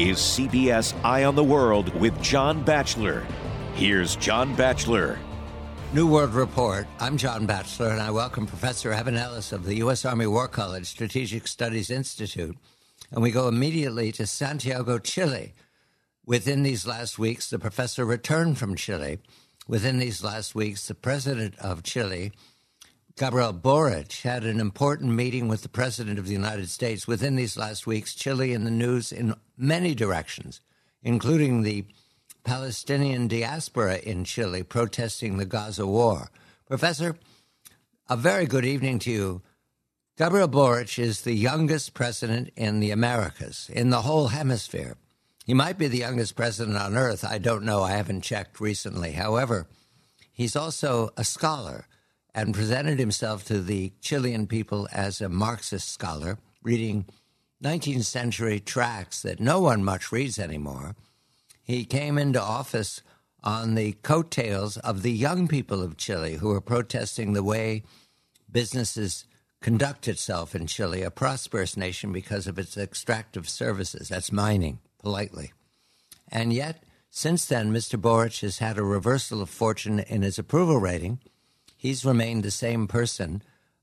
is CBS Eye on the World with John Batchelor. Here's John Batchelor. New World Report. I'm John Batchelor, and I welcome Professor Evan Ellis of the U.S. Army War College Strategic Studies Institute. And we go immediately to Santiago, Chile. Within these last weeks, the professor returned from Chile. Within these last weeks, the president of Chile, Gabriel Boric, had an important meeting with the President of the United States. Within these last weeks, Chile in the news in many directions, including the Palestinian diaspora in Chile protesting the Gaza war. Professor, a very good evening to you. Gabriel Boric is the youngest president in the Americas, in the whole hemisphere. He might be the youngest president on earth. I don't know. I haven't checked recently. However, he's also a scholar and presented himself to the Chilean people as a Marxist scholar, reading 19th century tracts that no one much reads anymore. He came into office on the coattails of the young people of Chile who are protesting the way businesses conduct itself in Chile, a prosperous nation because of its extractive services. That's mining, politely. And yet, since then, Mr. Boric has had a reversal of fortune in his approval rating. He's remained the same person,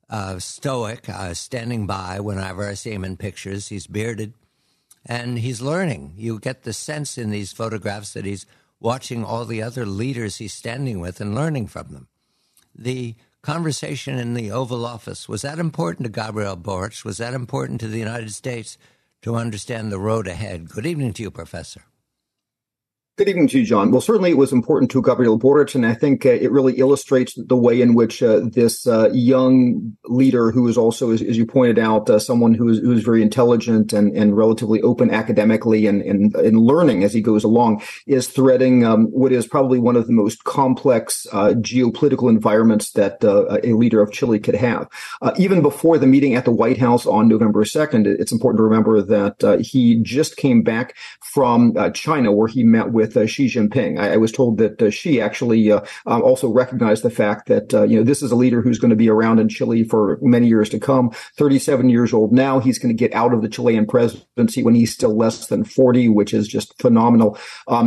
stoic, standing by whenever I see him in pictures. He's bearded, and he's learning. You get the sense in these photographs that he's watching all the other leaders he's standing with and learning from them. The conversation in the Oval Office, was that important to Gabriel Boric? Was that important to the United States to understand the road ahead? Good evening to you, Professor. Good evening to you, John. Well, certainly it was important to Gabriel Boric, and I think it really illustrates the way in which this young leader, who is also, as you pointed out, someone who is very intelligent and relatively open academically and learning as he goes along, is threading what is probably one of the most complex geopolitical environments that a leader of Chile could have. Even before the meeting at the White House on November 2nd, it's important to remember that he just came back from China, where he met with Xi Jinping. I was told that Xi actually also recognized the fact that this is a leader who's going to be around in Chile for many years to come. 37 years old now. He's going to get out of the Chilean presidency when he's still less than 40, which is just phenomenal.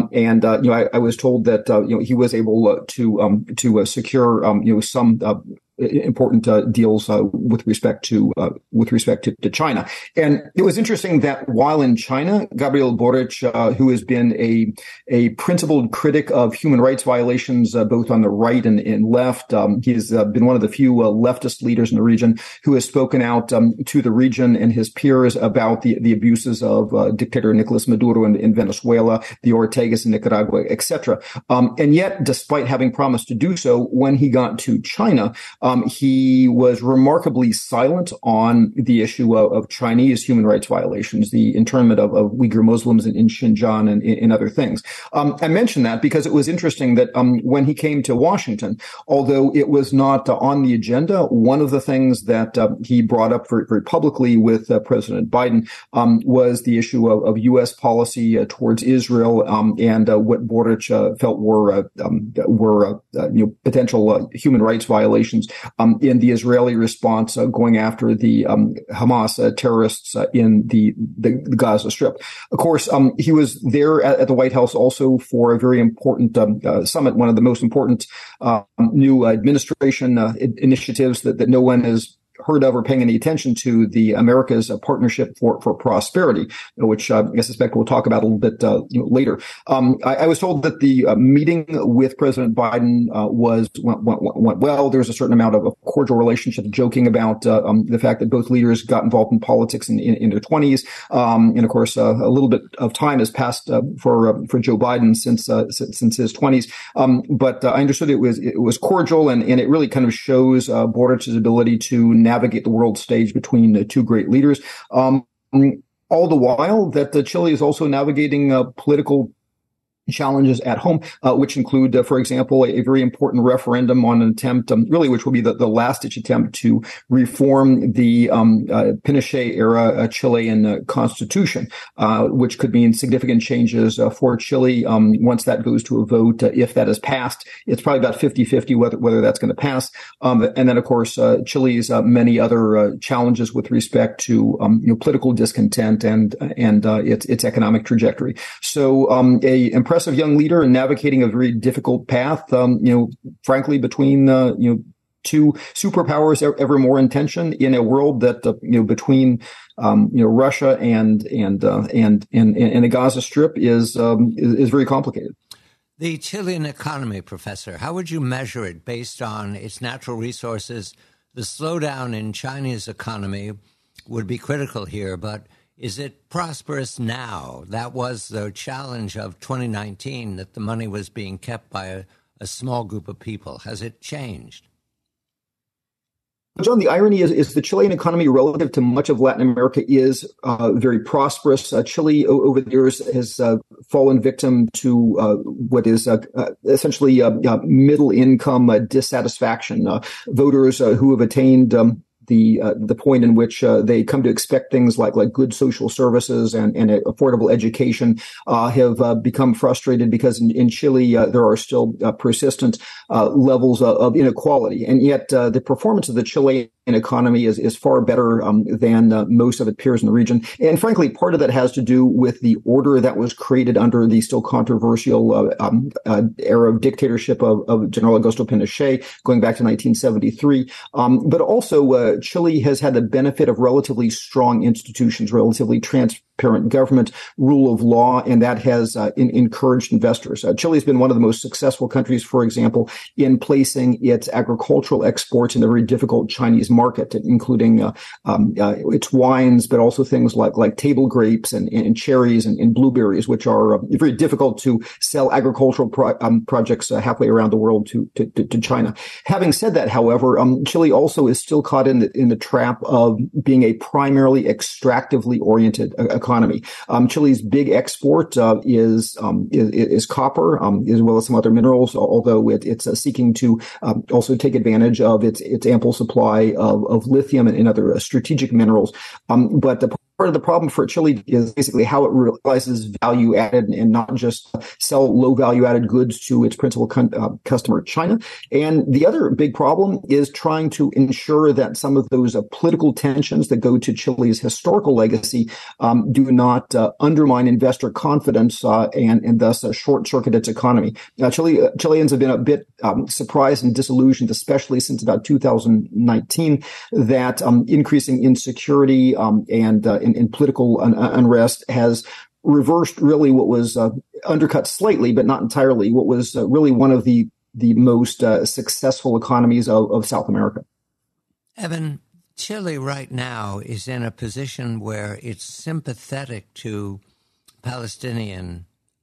I was told that he was able to secure some important deals with respect to China. And it was interesting that while in China, Gabriel Boric, who has been a principled critic of human rights violations, both on the right and left, he's been one of the few leftist leaders in the region who has spoken out to the region and his peers about the abuses of dictator Nicolas Maduro in Venezuela, the Ortegas in Nicaragua, etc. And yet, despite having promised to do so, when he got to China, he was remarkably silent on the issue of Chinese human rights violations, the internment of Uyghur Muslims in Xinjiang and in other things. I mention that because it was interesting that when he came to Washington, although it was not on the agenda, one of the things that he brought up very, very publicly with President Biden was the issue of U.S. policy towards Israel and what Boric felt were potential human rights violations in the Israeli response going after the Hamas terrorists in the Gaza Strip. Of course, he was there at the White House also for a very important summit, one of the most important new administration initiatives that no one has heard of or paying any attention to, the America's Partnership for Prosperity, which I suspect we'll talk about a little bit later. I was told that the meeting with President Biden went well. There's a certain amount of cordial relationship, joking about the fact that both leaders got involved in politics in their 20s. And of course, a little bit of time has passed for Joe Biden since his 20s. But I understood it was cordial, and it really kind of shows Boric's ability to navigate the world stage between the two great leaders. All the while that Chile is also navigating political challenges at home, which include, for example, a very important referendum on an attempt, really, which will be the last-ditch attempt to reform the Pinochet-era Chilean constitution, which could mean significant changes for Chile once that goes to a vote. If that is passed, it's probably about 50-50 whether that's going to pass. And then, of course, Chile's many other challenges with respect to political discontent and its economic trajectory. So, a impressive young leader and navigating a very difficult path, frankly, between, two superpowers ever more in tension in a world that, between, Russia and the Gaza Strip is very complicated. The Chilean economy, Professor, how would you measure it based on its natural resources? The slowdown in China's economy would be critical here, but is it prosperous now? That was the challenge of 2019, that the money was being kept by a small group of people. Has it changed? John, the irony is the Chilean economy relative to much of Latin America is very prosperous. Chile over the years has fallen victim to what is essentially middle income dissatisfaction. Voters who have attained the point in which they come to expect things like good social services and affordable education have become frustrated because in Chile there are still persistent levels of inequality, and yet the performance of the Chilean economy is far better than most of its peers in the region. And frankly, part of that has to do with the order that was created under the still controversial era of dictatorship of General Augusto Pinochet going back to 1973. But also Chile has had the benefit of relatively strong institutions, relatively transparent government, rule of law, and that has encouraged investors. Chile has been one of the most successful countries, for example, in placing its agricultural exports in the very difficult Chinese market, including its wines, but also things like table grapes and cherries and blueberries, which are very difficult to sell agricultural projects halfway around the world to China. Having said that, however, Chile also is still caught in the trap of being a primarily extractively oriented economy. Chile's big export is copper, as well as some other minerals, although it's seeking to also take advantage of its ample supply of lithium and other strategic minerals. But the part of the problem for Chile is basically how it realizes value added and not just sell low value added goods to its principal customer, China. And the other big problem is trying to ensure that some of those political tensions that go to Chile's historical legacy do not undermine investor confidence and thus short circuit its economy. Chileans have been a bit surprised and disillusioned, especially since about 2019, that increasing insecurity and political unrest has reversed really what was undercut slightly, but not entirely, what was really one of the most successful economies of South America. Evan, Chile right now is in a position where it's sympathetic to Palestinian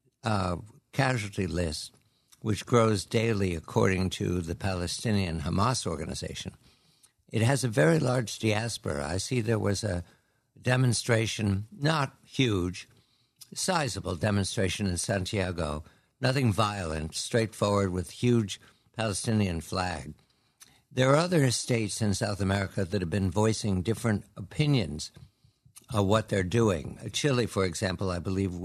casualty list, which grows daily according to the Palestinian Hamas organization. It has a very large diaspora. I see there was a demonstration, not huge, sizable demonstration in Santiago, nothing violent, straightforward with huge Palestinian flag. There are other states in South America that have been voicing different opinions of what they're doing. Chile, for example, I believe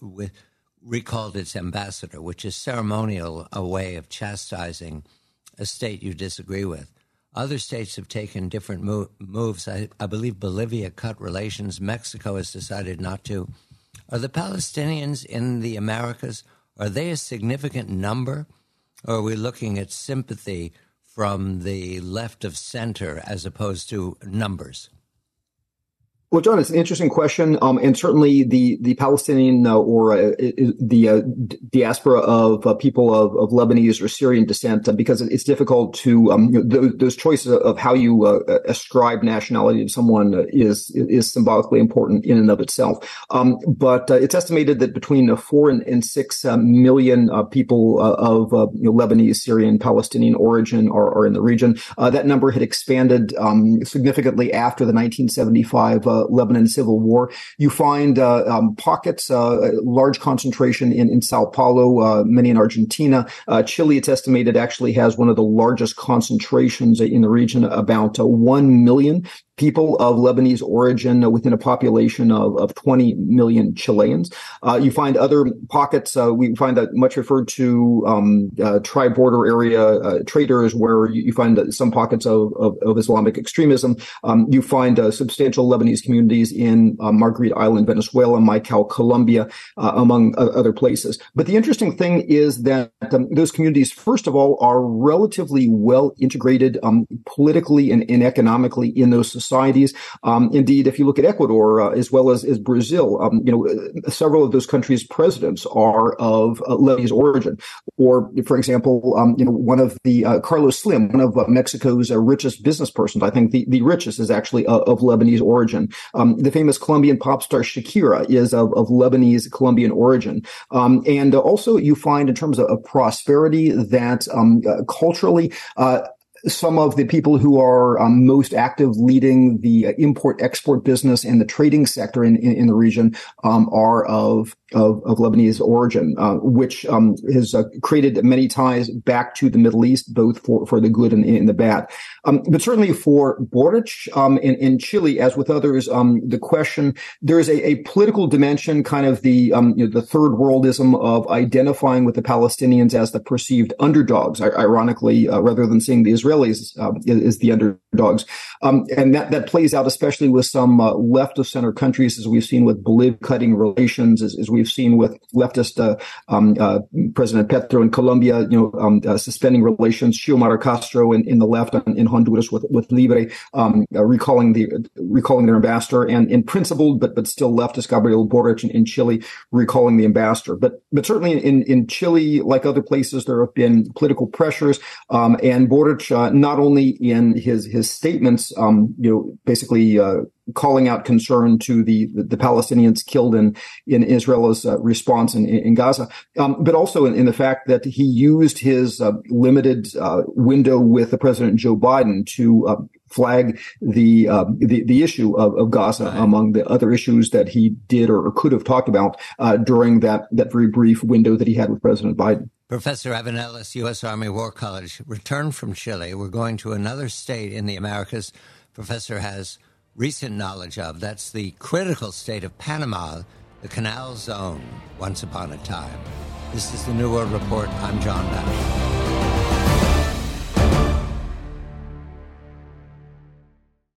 recalled its ambassador, which is ceremonial, a way of chastising a state you disagree with. Other states have taken different moves. I believe Bolivia cut relations. Mexico has decided not to. Are the Palestinians in the Americas, are they a significant number? Or are we looking at sympathy from the left of center as opposed to numbers? Well, John, it's an interesting question, and certainly the Palestinian or the diaspora of people of Lebanese or Syrian descent, because it's difficult to those choices of how you ascribe nationality to someone is symbolically important in and of itself. But it's estimated that between 4 and 6 million people of Lebanese, Syrian, Palestinian origin are in the region. That number had expanded significantly after the 1975 Lebanon civil war. You find pockets, large concentration in Sao Paulo, many in Argentina. Chile, it's estimated, actually has one of the largest concentrations in the region, about 1 million people of Lebanese origin within a population of 20 million Chileans. You find other pockets. We find that much referred to tri-border area traders, where you find some pockets of Islamic extremism. You find substantial Lebanese communities in Marguerite Island, Venezuela, Maicao, Colombia, among other places. But the interesting thing is that those communities, first of all, are relatively well integrated politically and economically in those societies. Indeed, if you look at Ecuador as well as Brazil, several of those countries' presidents are of Lebanese origin. Or, for example, one of the Carlos Slim, one of Mexico's richest business persons, I think the richest, is actually of Lebanese origin. The famous Colombian pop star Shakira is of Lebanese Colombian origin. And also you find, in terms of prosperity, that culturally, some of the people who are most active leading the import-export business and the trading sector in the region are of Lebanese origin, which has created many ties back to the Middle East, both for the good and the bad. But certainly for Boric in Chile, as with others, the question, there is a political dimension, kind of the third worldism of identifying with the Palestinians as the perceived underdogs, ironically, rather than seeing the Israelis is the underdogs. And that plays out especially with some left of center countries, as we've seen with Bolivia cutting relations, as we've seen with leftist President Petro in Colombia, suspending relations, Xiomara Castro in the left in Honduras with Libre, recalling their ambassador, and principled but still leftist Gabriel Boric in Chile recalling the ambassador. But certainly in Chile, like other places, there have been political pressures, and Boric, not only in his statements, basically calling out concern to the Palestinians killed in Israel's response in Gaza, but also in the fact that he used his limited window with the President Joe Biden to flag the issue of Gaza, right, among the other issues that he did or could have talked about during that very brief window that he had with President Biden. Professor Evan Ellis, U.S. Army War College, returned from Chile. We're going to another state in the Americas Professor has recent knowledge of. That's the critical state of Panama, the Canal Zone, once upon a time. This is the New World Report. I'm John Batchelor.